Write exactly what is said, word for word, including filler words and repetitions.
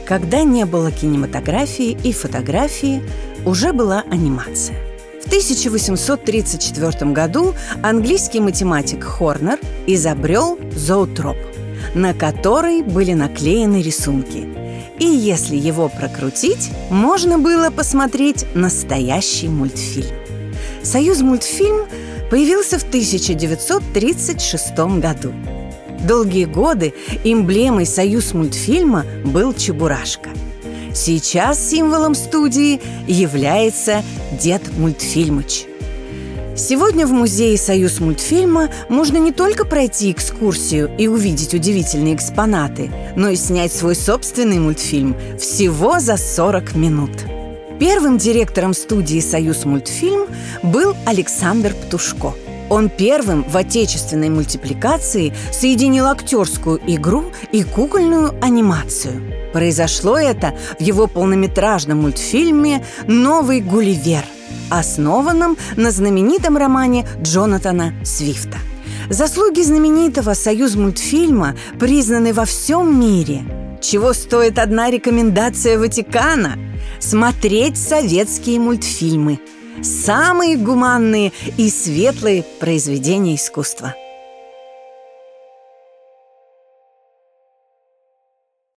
Когда не было кинематографии и фотографии, уже была анимация. В тысяча восемьсот тридцать четвёртом году английский математик Хорнер изобрел зоотроп, на который были наклеены рисунки. И если его прокрутить, можно было посмотреть настоящий мультфильм. «Союзмультфильм» появился в тысяча девятьсот тридцать шестом году. Долгие годы эмблемой «Союзмультфильма» был Чебурашка. Сейчас символом студии является Дед Мультфильмыч. Сегодня в музее «Союзмультфильма» можно не только пройти экскурсию и увидеть удивительные экспонаты, но и снять свой собственный мультфильм всего за сорок минут. Первым директором студии «Союзмультфильм» был Александр Птушко. Он первым в отечественной мультипликации соединил актерскую игру и кукольную анимацию. Произошло это в его полнометражном мультфильме «Новый Гулливер», основанном на знаменитом романе Джонатана Свифта. Заслуги знаменитого «Союзмультфильма» признаны во всем мире. Чего стоит одна рекомендация Ватикана – смотреть советские мультфильмы. Самые гуманные и светлые произведения искусства.